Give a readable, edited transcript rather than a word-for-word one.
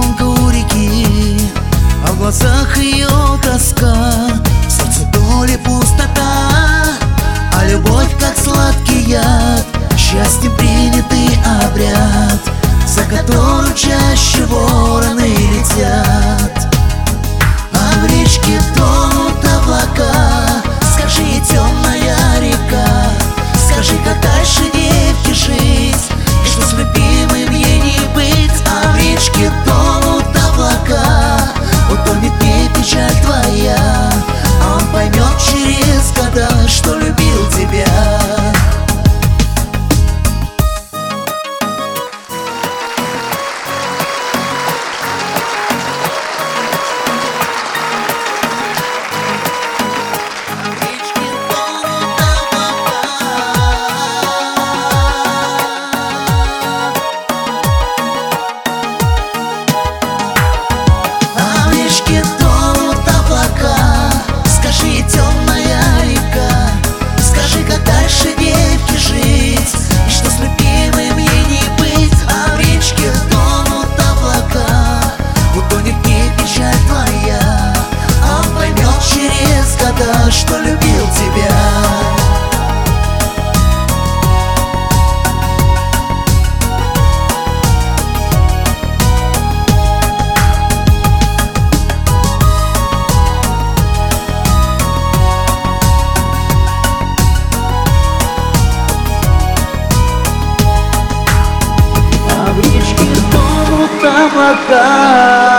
тропинка у реки, а в глазах ее тоска, в сердце доли пустота, а любовь как сладкий яд, счастьем принятый обряд, за который чаще вороны летят. А в речке тонут облака, скажи, темная река, скажи, как дальше девке жить, и что с любимым ей не быть. А в речке тонут облака, утонет не печаль твоя, а он поймет через года, что любил тебя. Что любил тебя. А в речке тонут облака.